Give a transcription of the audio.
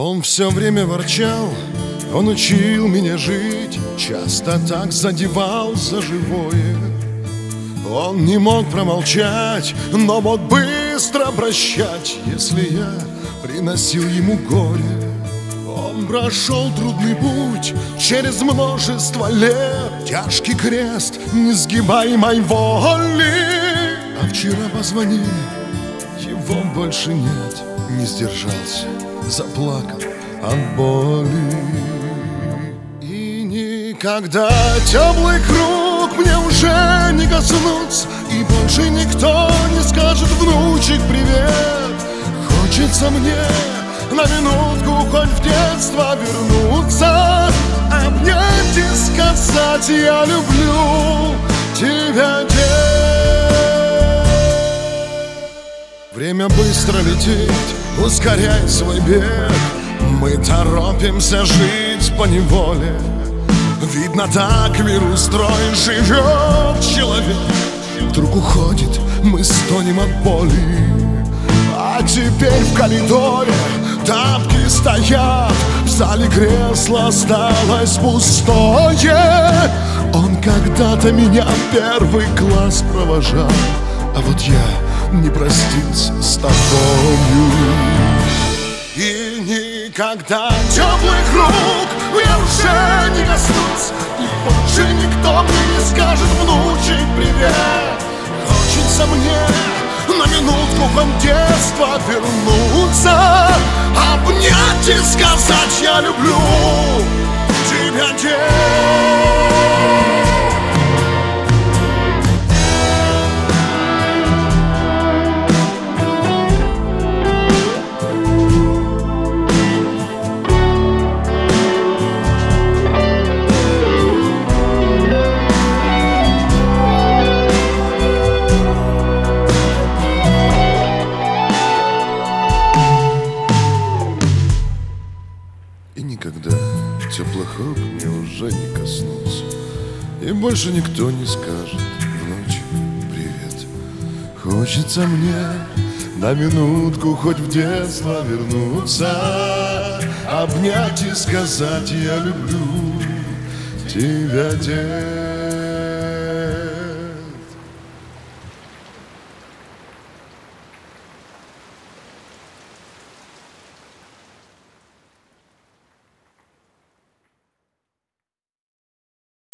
Он все время ворчал, он учил меня жить, часто так задевал за живое. Он не мог промолчать, но мог быстро прощать, если я приносил ему горе. Он прошел трудный путь через множество лет, тяжкий крест несгибаемой воли. А вчера позвонили, его больше нет, не сдержался, заплакал от боли. И никогда теплых рук мне уже не коснуться, и больше никто не скажет: внучек, привет. Хочется мне на минутку хоть в детство вернуться, обнять и сказать: я люблю тебя, дед. Время быстро летит, ускоряй свой бег. Мы торопимся жить поневоле. Видно, так мир устроен, живет человек. Вдруг уходит, мы стонем от боли. А теперь в коридоре тапки стоят, в зале кресло осталось пустое. Он когда-то меня в первый класс провожал, а вот я не простился с тобою. И никогда теплых рук я уже не коснусь, и больше никто мне не скажет: внучек, привет. Хочется мне на минутку в детство вернуться, обнять и сказать: я люблю тебя, дед. И никогда теплых рук мне уже не коснуться, и больше никто не скажет: внучек, привет. Хочется мне на минутку хоть в детство вернуться, обнять и сказать: я люблю тебя, дед.